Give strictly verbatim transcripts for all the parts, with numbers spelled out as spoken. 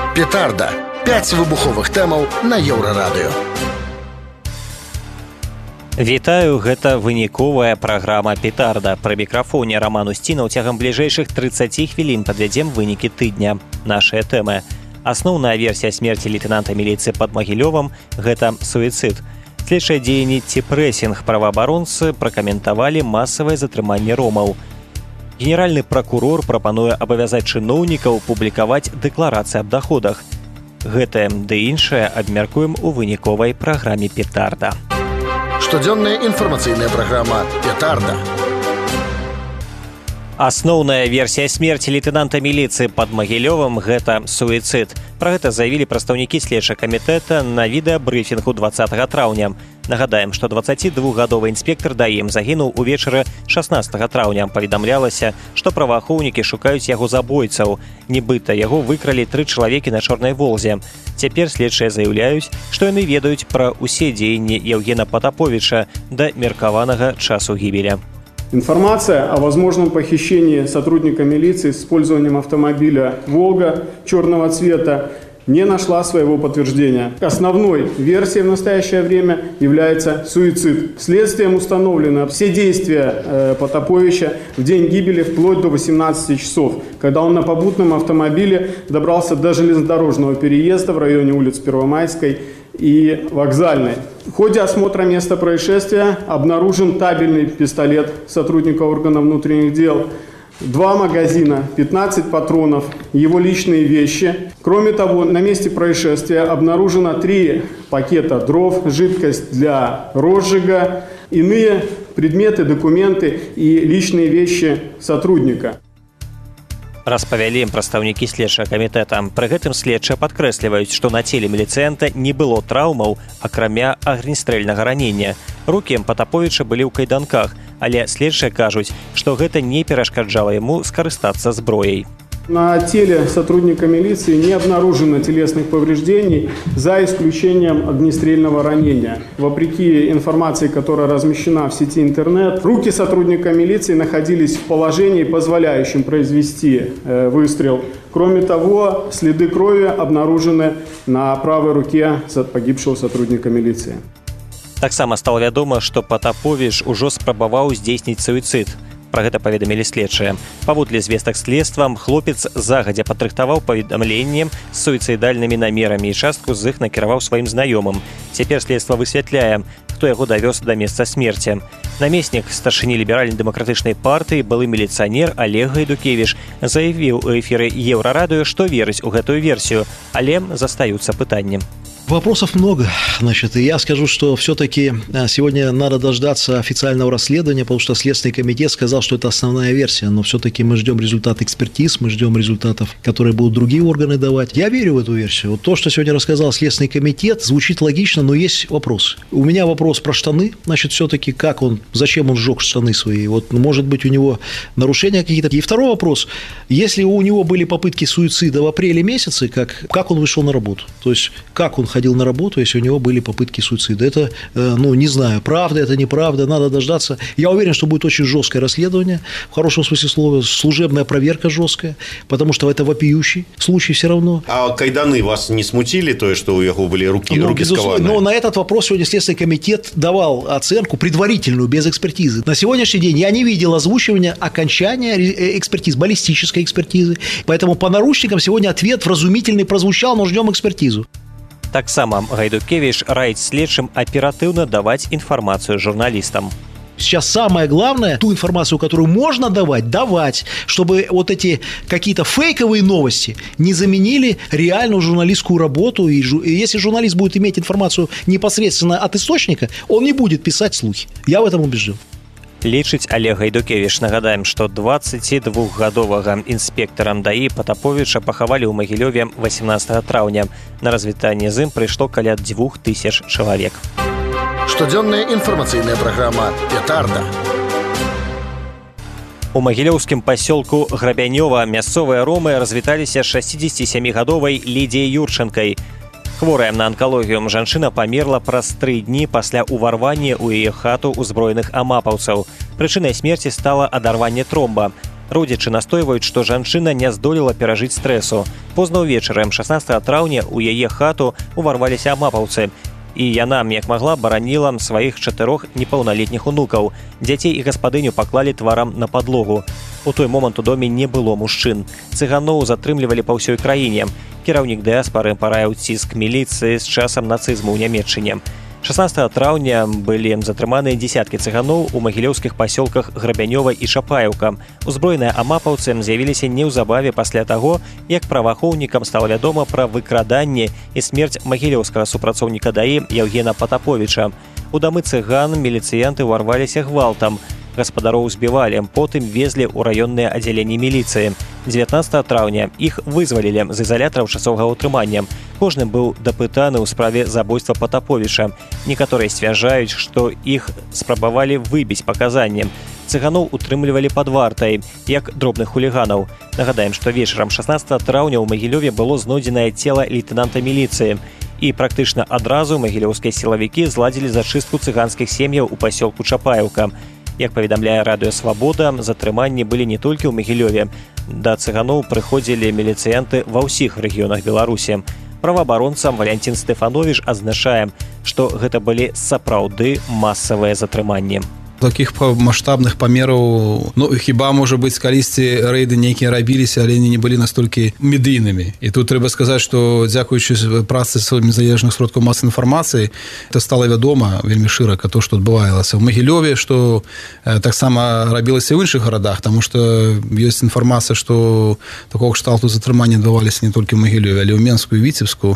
Петарда. пяць выбуховых тэмаў на Еўрарадыё. Вітаю, гэта выніковая праграма «Петарда». Пры мікрафоне Роман Устінаў цягам бліжэйшых трыццаці хвілін падвядзем вынікі тыдня. Нашыя тэмы. Асноўная версія смерці лейтенанта міліцыі пад Магілёвам – гэта суіцыд. Следчыя дзеянні ці прэсінг праваабаронцы пракаментавалі масавае затрыманне ромаў. Генеральны пракурор прапануе абавязаць чыноўнікаў публікаваць дэкларацыі аб даходах. Гэтае ды іншае абмяркуем у выніковай праграме «Петарда». Штодзённая інфармацыйная праграма «Петарда». Асноўная версія смерці лейтенанта міліцыі пад Магілёвам – гэта суіцыд. Пра гэта заявілі прадстаўнікі следчага камітэта на відэабрыфінгу дваццатага траўня. Нагадаем, што дваццацідвухгадовы інспектар даім загінуў увечары шаснаццатага траўня. Паведамлялася, што праваахоўнікі шукаюць яго забойцаў. Нібыта яго выкралі тры чалавекі на Чорнай Волзе. Цяпер следчыя заяўляюць, што яны ведаюць пра усе дзеянні Евгена Потаповича да меркаванага часу гібеля. Информация о возможном похищении сотрудника милиции с использованием автомобиля «Волга» черного цвета не нашла своего подтверждения. Основной версией в настоящее время является суицид. Следствием установлено все действия э, Потаповича в день гибели вплоть до восемнадцати часов, когда он на попутном автомобиле добрался до железнодорожного переезда в районе улиц Первомайской и Вокзальной. В ходе осмотра места происшествия обнаружен табельный пистолет сотрудника органов внутренних дел, два магазина, пятнадцать патронов, его личные вещи. Кроме того, на месте происшествия обнаружено три пакета дров, жидкость для розжига, иные предметы, документы и личные вещи сотрудника. Распавялі прадстаўнікі следчага камітэта. Пры гэтым следчыя падкрэсліваюць, што на целе міліцыянта не было траўмаў, акрамя агнестрэльнага ранення. Рукі Потаповича былі ў кайданках, але следчыя кажуць, што гэта не перашкаджала яму скарыстацца зброяй. На теле сотрудника милиции не обнаружено телесных повреждений, за исключением огнестрельного ранения. Вопреки информации, которая размещена в сети интернет, руки сотрудника милиции находились в положении, позволяющем произвести э, выстрел. Кроме того, следы крови обнаружены на правой руке погибшего сотрудника милиции. Таксама стала вядома, што Потапович ужо спрабаваў здзейсніць суіцыд. Пра гэта паведамілі следчыя. Паводле звестак следствам, хлопец загадзя падрыхтаваў паведамленне з суіцыдальнымі намерамі і частку з іх накіраваў сваім знаёмым. Цяпер следства высвятляе, хто яго давёз да месца смерці. Намеснік старшыні ліберальна-дэмакратычнай партыі, былы міліцыянер Олег Гайдукевіч, заявіў у эфіры Еўрарадыё, што верыць у гэтую версію, але застаюцца пытанні. Вопросов много, значит, и я скажу, что все-таки сегодня надо дождаться официального расследования, потому что Следственный комитет сказал, что это основная версия, но все-таки мы ждем результат экспертиз, мы ждем результатов, которые будут другие органы давать. Я верю в эту версию. Вот то, что сегодня рассказал Следственный комитет, звучит логично, но есть вопрос. У меня вопрос про штаны, значит, все-таки как он, зачем он сжег штаны свои, вот, может быть, у него нарушения какие-то. И второй вопрос, если у него были попытки суицида в апреле месяце, как, как он вышел на работу, то есть как он ходил на работу, если у него были попытки суицида. Это, ну, не знаю, правда это, неправда, надо дождаться. Я уверен, что будет очень жесткое расследование, в хорошем смысле слова, служебная проверка жесткая, потому что это вопиющий случай все равно. А кайданы вас не смутили, то, что у него были руки, ну, руки скованы? Но на этот вопрос сегодня Следственный комитет давал оценку предварительную, без экспертизы. На сегодняшний день я не видел озвучивания окончания экспертиз, баллистической экспертизы. Поэтому по наручникам сегодня ответ вразумительный прозвучал, но ждем экспертизу. Таксама Гайдукевич раіць следчым аператыўна даваць інфармацыю журналістам. Сейчас самое главное, ту информацию, которую можно давать, давать, чтобы вот эти какие-то фейковые новости не заменили реальную журналистскую работу. И жу- и если журналист будет иметь информацию непосредственно от источника, он не будет писать слухи. Я в этом убежден. Лічыць Олег Гайдукевич. Нагадаем, што дваццацідвухгадовага інспектара даі Потаповича пахавалі ў Магілёве восемнадцатага траўня. На развітанне з ім прыйшло каля дзвюх тысяч чалавек. Штодзённая інфармацыйная праграма «Петарда». У магілёўскім пасёлку Грабянёва мясцовыя ромы развіталіся з шасцідзесяцісямігадовай Лідіяй Юрчанкай. Хворая на онкологію жанчына памерла праз тры дні пасля ўварвання ў яе хату ўзброеных амапаўцаў. Прычынай смерці стала адарванне тромба. Родзічы настойваюць, што жанчына не здолела перажыць стрэсу. Позна ўвечары шаснаццатага траўня ў яе хату уварваліся амапаўцы. І яна, як магла, бараніла сваіх чатырох непаўналетніх унукаў. Дзяцей і гаспадыню паклалі тварам на падлогу. У той момант у доме не было мужчын. Цыганоў затрымлівалі па ўсёй краіне. Кіраўнік дыяспары параіў ціск міліцыі з часам нацызму ў Нямецчыне. шаснаццатага траўня былі затрыманыя дзесяткі цыганоў у магілёўскіх пасёлках Грабянёва і Чапаеўка. Узброеныя амапаўцы з'явіліся неўзабаве пасля таго, як праваахоўнікам стала вядома пра выкраданне і смерць магілёўскага супрацоўніка ДАІ Яўгена Патаповіча. У дамы цыган міліцыянты ўварваліся гвалтам. Гаспадароў збівалі, потым везлі ў раённыя аддзяленні міліцыі. дзевятнаццатага траўня іх вызвалілі з ізалятараў часовага ўтрымання. Кожны быў дапытаны ў справе забойства Патаповіча. Некаторыя сцвярджаюць, што іх спрабавалі выбіць паказанні. Цыганоў утрымлівалі пад вартай, як дробных хуліганаў. Нагадаем, што вечарам шаснаццатага траўня ў Магілёве было знойдзенае цела лейтэнанта міліцыі. І практычна адразу магілёўскія сілавікі зладзілі зачыстку цыганскіх сем'яў у пасёлку Чапаеўка. Як паведамляе радыё «Свабода», затрыманні былі не толькі ў Магілёве. Да цыганоў прыходзілі міліцыянты ва ўсіх рэгіёнах Беларусі. Праваабаронца Валянцін Стэфановіч адзначае, што гэта былі сапраўды масавыя затрыманні. Таких маштабных памераў, ну, хіба, можа быць, калісьці рэйды нейкія рабіліся, але не былі настолькі медыйнымі. І тут трэба сказаць, што дзякуючы працы незалежных сродкаў масавай інфармацыі, это стала вядома вельмі шырака то, што адбывалася ў Магілёве, што таксама рабілася ў іншых гарадах, таму што ёсць інфармацыя, што такога кшталту затрымання адбываліся не толькі ў Магілёве, але ў Менску і Віцебску.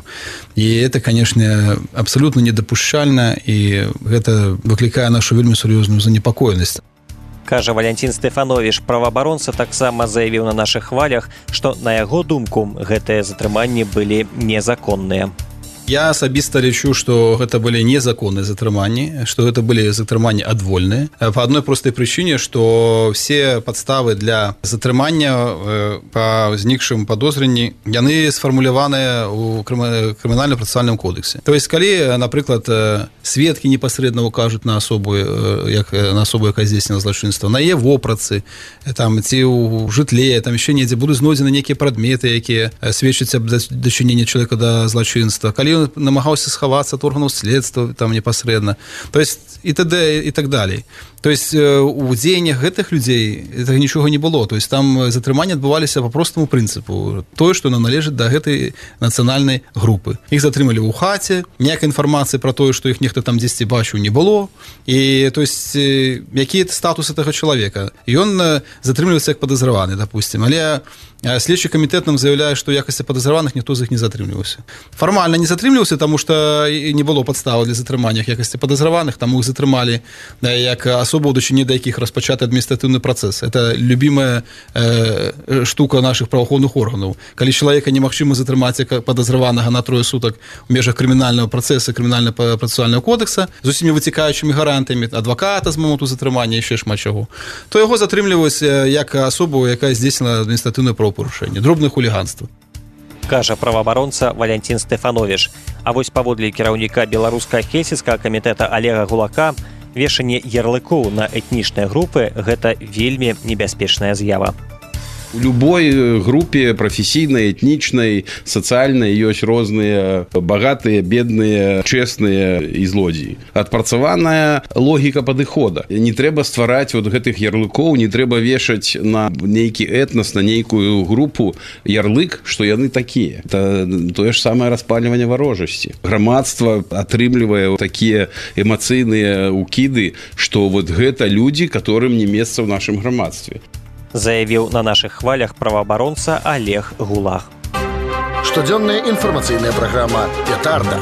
І это, канешне, абсалютна недапушчальна, і гэта выклікае нашу вельмі сур'ёзную непакоенасць. Кажа Валянцін Стэфановіч, праваабаронца таксама заявіў на нашых хвалях, што, на яго думку, гэтыя затрыманні былі незаконныя. Я асабіста лічу, што гэта былі незаконныя затрыманні, што гэта былі затрыманні адвольныя. Па адной простай прычыне, што все падставы для затрымання па ўзнікшым падозрэнні, яны сфармуляваныя ў крымінальна-працэсуальным кодексе. То есть, калі, напрыклад, сведкі непасрэдна ўкажуць на асобу, як на асобу, якая здзейсніла злачынства, на яе вопратцы, там, ці ў жытле, там яшчэ недзе будуць знойдзены нейкія прадметы, якія сведчаць аб дачыненні чалавека да злачынства. Калі ён намагаўся схавацца ад органаў следства там непасрэдна, то есть і т.д. і так далей. То есть у дзеяннях гэтых людзей гэтага нічога не было. То есть там затрыманні адбываліся па простаму прынцыпу. Тое, што належыць да гэтай нацыянальнай групы. Іх затрымалі ў хаце, ніякай інфармацыі пра тое, што іх нехта там дзесьці бачыў, не было. І то есть які статус гэтага чалавека. Ён затрымліваецца як падазраваны, допустим. Але следчы камітэт нам заяўляе, што ў якасці падазраваных ніхто з іх не затрымліваўся. Фармальна не затрымліваўся, таму што не было падставы для затрымання якасці падазраваных, таму іх затрымалі як асобу, у дачыненні да якіх распачаты адміністратыўны працэс. Это любімая э, штука нашых праваахоўных органаў. Калі чалавека немагчыма затрымаць як падазраванага на трое сутак у межах крымінальнага працэса, крымінальна-працэсуальнага кодекса, з усімі выцікаючымі гарантамі, адваката з моманту затрымання, яшчэ шмат чаго, то яго затрымліваюць як асобу, якая здзейсніла адміністратыўнае правапарушэнне, дробнае хуліганства. Кажа праваабаронца Валянцін Стэфановіч. А вось паводле кіраўніка беларуска-хельсінскага камітэта Олега Гулака, вешанне ярлыкоў на этнічныя групы – гэта вельмі небяспечная з'ява. У любой групе прафесійнай, этнічнай, сацыяльнай ёсць розныя багатыя, бедныя, чэсныя і злодзеі. Адпрацаваная логіка падыхода. Не трэба ствараць вот гэтых ярлыкоў, не трэба вешаць на нейкі этнас, на нейкую групу ярлык, што яны такія. Это тое ж самае распальванне варожасці. Грамадства атрымлівае такія эмацыйныя укіды, што вот гэта людзі, которым не месца ў нашым грамадстве. Заявіў на нашых хвалях праваабаронца Олег Гулах. Штодзённая інфармацыйная праграма «Петарда».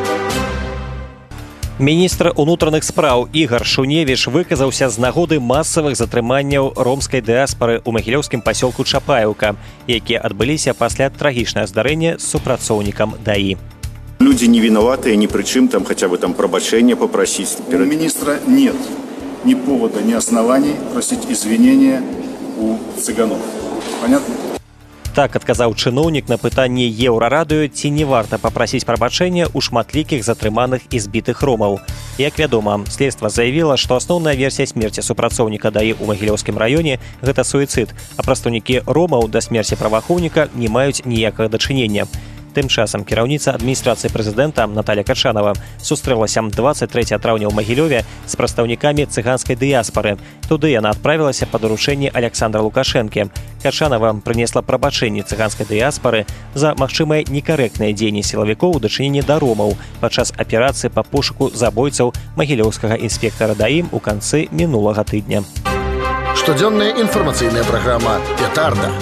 Міністр унутраных спраў Ігар Шуневіч выказаўся з нагоды масавых затрыманняў ромскай дыаспары ў магілёўскім пасёлку Чапаеўка, якія адбыліся пасля трагічнага здарэння з супрацоўнікам ДАІ. Люди не виноватые, ни при чем, там хотя бы там пробачения попросить. У министра нет ни повода, ни оснований просить извинения у цыганов. Понятно? Так адказаў чыноўнік на пытанне Еўрарадыё, ці не варта папрасіць прабачэння ў шматлікіх затрыманых і збітых ромаў. Як вядома, следства заявіла, што асноўная версія смерці супрацоўніка ДАІ ў Магілёўскім раёне – гэта суіцыд, а прадстаўнікі ромаў да смерці праваахоўніка не маюць ніякага дачынення. Тым часам кіраўніца адміністрацыі прэзідэнта Наталья Качанова сустрэлася дваццаць трэцяга траўня ў Магілёве з прадстаўнікамі цыганскай дыяспары. Туды яна адправілася па даручэнні Александра Лукашэнкі. Качанова прынесла прабачэнне цыганскай дыяспары за магчымыя некарэктныя дзеянні сілавікоў у дачыненні да ромаў падчас аперацыі па пошуку забойцаў магілёўскага інспектара ДАІ у канцы мінулага тыдня. Штодзённая інфармацыйная праграма «Петарда».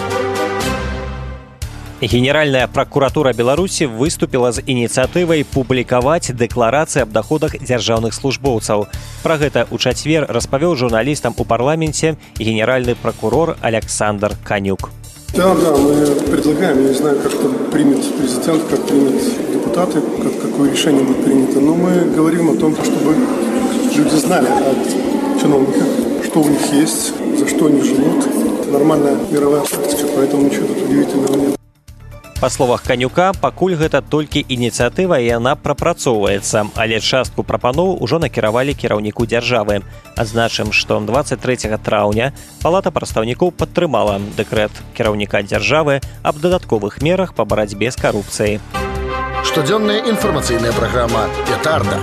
Генеральная пракуратура Беларусі выступіла з ініцыятывай публікаваць дэкларацыі аб даходах дзяржаўных службоўцаў. Пра гэта ў чацвер распавёў журналістам у парламенце генеральны прокурор Александр Канюк. Да, да, мы предлагаем, я не знаю, как это примет президент, как примет депутаты, как, какое решение будет принято, но мы говорим о том, чтобы люди знали от чиновников, что у них есть, за что они живут. Это нормальная мировая практика, поэтому ничего тут удивительного нет. Па словах Канюка, пакуль гэта толькі ініцыятыва і яна прапрацоўваецца, але частку прапаноў ужо накіравалі кіраўніку дзяржавы. Адзначым, што дваццаць трэцяга траўня Палата прадстаўнікоў падтрымала дэкрэт кіраўніка дзяржавы аб дадатковых мерах па барацьбе з карупцыяй. Штодзённая інфармацыйная праграма «Петарда».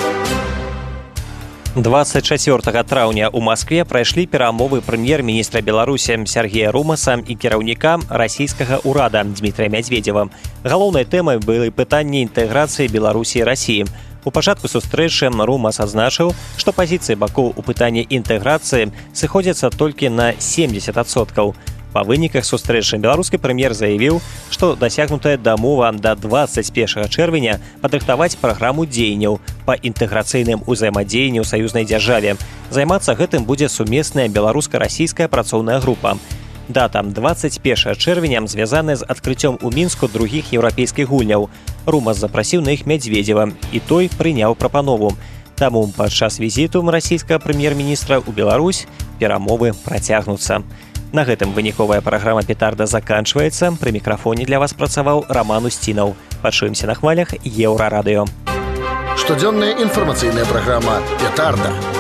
дваццаць чацвёртага траўня ў Маскве прайшлі перамовы прэм'ер-міністра Беларусі Сергея Румаса і кіраўніка расійскага ўрада Дмітрия Мядзведзева. Галоўнай тэмай былі пытанні інтэграцыі Беларусі і Расіі. У пачатку сустрэчы Румас адзначыў, што пазіцыі бакоў у пытанні інтэграцыі сыходзяцца толькі на семдзесят адсоткаў. Па выніках сустрэчы беларускі прэм'ер заявіў, што дасягнутая дамова да дваццаць першага чэрвеня падрыхтаваць праграму дзеянняў па інтэграцыйным узаемадзеянні ў саюзнай дзяржаве. Займацца гэтым будзе сумесная беларуска-расійская працоўная група. Дата дваццаць першага чэрвеня звязаная з адкрыццём у Мінску другіх еўрапейскіх гульняў. Румас запрасіў на іх Мядзведзева, і той прыняў прапанову. Таму падчас візіту расійскага прэм'ер-міністра ў Беларусь перамовы працягнуцца. На гэтым выніковая праграма «Петарда» заканчваецца. Пры мікрафоне для вас працаваў Роман Устінаў. Пачуемся на хвалях Еўрарадыё. Штодзённая інфармацыйная праграма «Петарда».